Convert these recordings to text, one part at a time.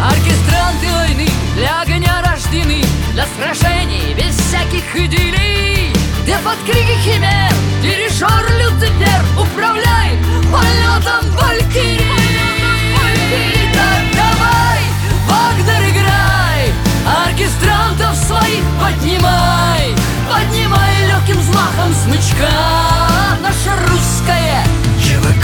Оркестранты войны для огня рождены, для сражений без всяких идиллий, где под крики химер дирижер Люцифер управляет полетом валькирии. Так давай, Вагнер, играй, оркестрантов своих поднимай, поднимай легким взмахом смычка наше русское ЧВК.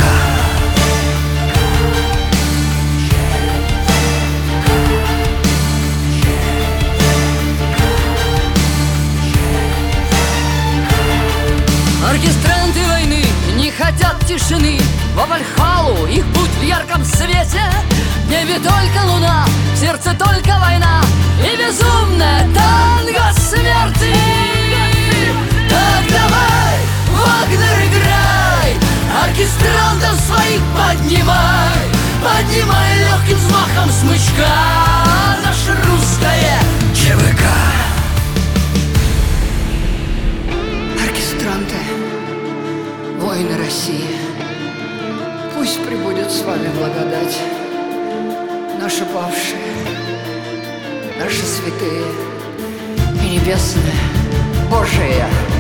Оркестранты войны не хотят тишины, во Вальхалу их путь в ярком свете. В небе только луна, в сердце только война и безумная танго смерти. Так давай, Вагнер, играй, оркестрантов своих поднимай, поднимай легким взмахом смычка наше русское ЧВК. Оркестранты, воины России, пусть пребудет с вами благодать. Наши павшие, наши святые и небесная Божия